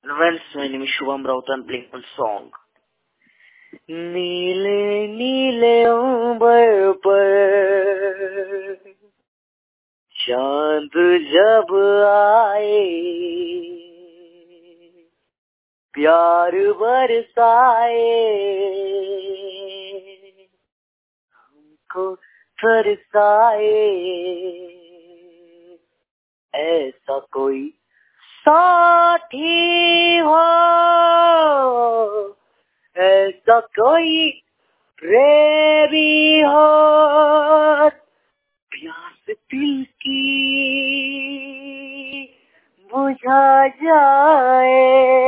Friends, my name is Shubham Raut and playing one song. नीले नीले अंबर पर चांद जब आए, प्यार बरसाए, हमको तरसाए, ऐसा कोई साथी हो, ऐसा कोई प्रेमी हो, प्यास दिल की बुझा जाए।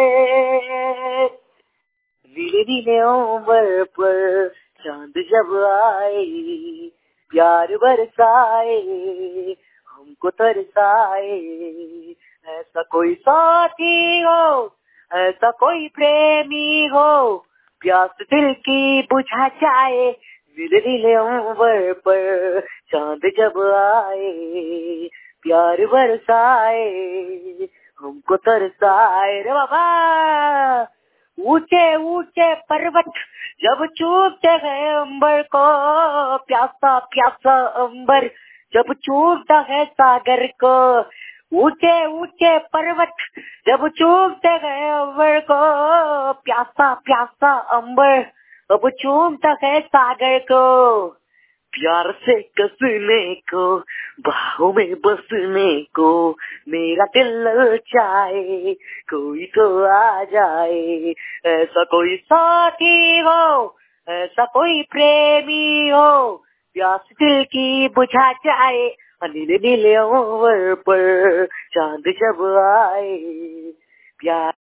नीले नीले अंबर पर चांद जब आए, प्यार बरसाए, हमको तरसाए, ऐसा कोई साथी हो, ऐसा कोई प्रेमी हो, प्यास दिल की बुझा जाए। नीले नीले अंबर पर चांद जब आए, प्यार बरसाए, हमको तरसाए। रे बाबा, ऊंचे ऊंचे पर्वत जब चूमते हैं अंबर को, प्यासा प्यासा अंबर जब चूमता है सागर को। ऊंचे ऊंचे पर्वत जब चूमते हैं अंबर को, प्यासा प्यासा अंबर अब चूमता है सागर को। प्यार से कसने को, बाहों में बसने को, मेरा दिल ललचाए, कोई तो आ जाए। ऐसा कोई साथी हो, ऐसा कोई प्रेमी हो, प्यास दिल की बुझा जाए। नीले नीले अंबर पर चांद जब आए, प्यार